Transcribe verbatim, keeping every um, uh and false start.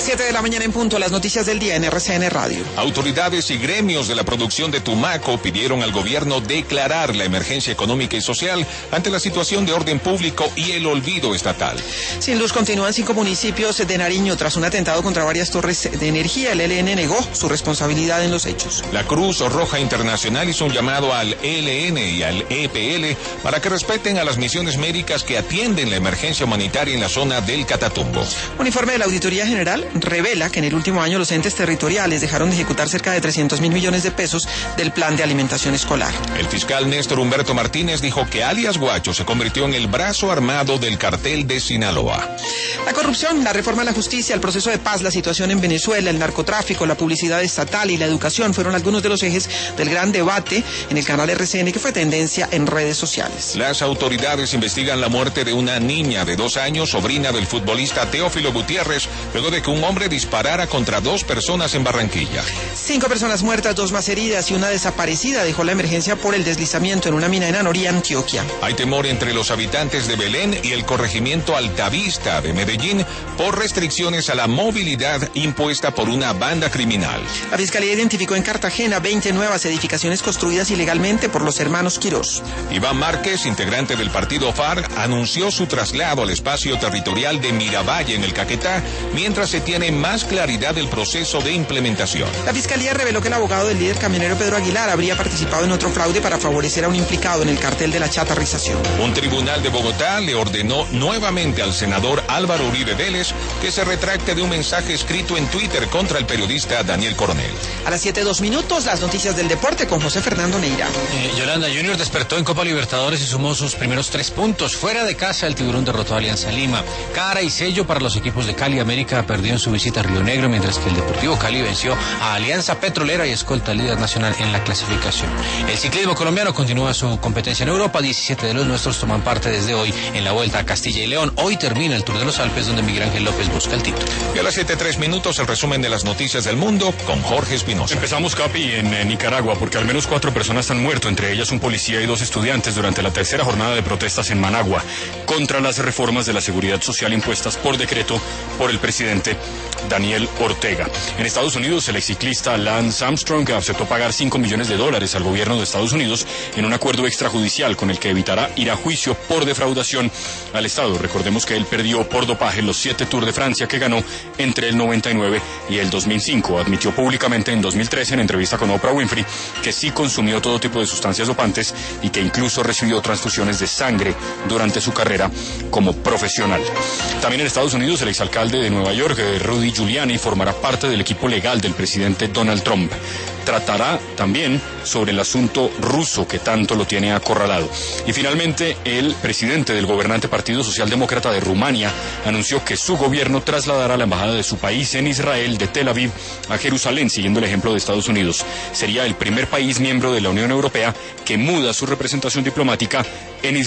siete de la mañana en punto, las noticias del día en R C N Radio. Autoridades y gremios de la producción de Tumaco pidieron al gobierno declarar la emergencia económica y social ante la situación de orden público y el olvido estatal. Sin luz continúan cinco municipios de Nariño tras un atentado contra varias torres de energía. El E L N negó su responsabilidad en los hechos. La Cruz Roja Internacional hizo un llamado al E L N y al E P L para que respeten a las misiones médicas que atienden la emergencia humanitaria en la zona del Catatumbo. Un informe de la Auditoría General revela que en el último año los entes territoriales dejaron de ejecutar cerca de trescientos mil millones de pesos del plan de alimentación escolar. El fiscal Néstor Humberto Martínez dijo que alias Guacho se convirtió en el brazo armado del cartel de Sinaloa. La corrupción, la reforma a la justicia, el proceso de paz, la situación en Venezuela, el narcotráfico, la publicidad estatal y la educación fueron algunos de los ejes del gran debate en el canal R C N que fue tendencia en redes sociales. Las autoridades investigan la muerte de una niña de dos años, sobrina del futbolista Teófilo Gutiérrez, luego de que un hombre disparara contra dos personas en Barranquilla. Cinco personas muertas, dos más heridas y una desaparecida dejó la emergencia por el deslizamiento en una mina en Anorí, Antioquia. Hay temor entre los habitantes de Belén y el corregimiento Altavista de Medellín por restricciones a la movilidad impuesta por una banda criminal. La Fiscalía identificó en Cartagena veinte nuevas edificaciones construidas ilegalmente por los hermanos Quirós. Iván Márquez, integrante del partido F A R C, anunció su traslado al espacio territorial de Miravalle en el Caquetá, mientras se tiene más claridad del proceso de implementación. La Fiscalía reveló que el abogado del líder camionero Pedro Aguilar habría participado en otro fraude para favorecer a un implicado en el cartel de la chatarrización. Un tribunal de Bogotá le ordenó nuevamente al senador Álvaro Uribe Vélez que se retracte de un mensaje escrito en Twitter contra el periodista Daniel Coronel. A las siete dos minutos, las noticias del deporte con José Fernando Neira. Eh, Yolanda, Junior despertó en Copa Libertadores y sumó sus primeros tres puntos. Fuera de casa, el Tiburón derrotó a Alianza Lima. Cara y sello para los equipos de Cali. América perdió en su visita a Río Negro, mientras que el Deportivo Cali venció a Alianza Petrolera y escolta líder nacional en la clasificación. El ciclismo colombiano continúa su competencia en Europa. diecisiete de los nuestros toman parte desde hoy en la Vuelta a Castilla y León. Hoy termina el Tour de los Alpes, donde Miguel Ángel López busca el título. Y a las siete tres minutos, el resumen de las noticias del mundo con Jorge Espinosa. Empezamos, Capi, en eh, Nicaragua, porque al menos cuatro personas han muerto, entre ellas un policía y dos estudiantes, durante la tercera jornada de protestas en Managua contra las reformas de la seguridad social impuestas por decreto por el presidente Daniel Ortega. En Estados Unidos, el exciclista Lance Armstrong aceptó pagar cinco millones de dólares al gobierno de Estados Unidos en un acuerdo extrajudicial con el que evitará ir a juicio por defraudación al Estado. Recordemos que él perdió por dopaje los siete Tours de Francia que ganó entre el noventa y nueve y el dos mil cinco. Admitió públicamente en dos mil trece, en entrevista con Oprah Winfrey, que sí consumió todo tipo de sustancias dopantes y que incluso recibió transfusiones de sangre durante su carrera como profesional. También en Estados Unidos, el exalcalde de Nueva York, Rudy Giuliani, formará parte del equipo legal del presidente Donald Trump. Tratará también sobre el asunto ruso que tanto lo tiene acorralado. Y finalmente, el presidente del gobernante Partido Socialdemócrata de Rumania anunció que su gobierno trasladará la embajada de su país en Israel de Tel Aviv a Jerusalén, siguiendo el ejemplo de Estados Unidos. Sería el primer país miembro de la Unión Europea que muda su representación diplomática en Israel.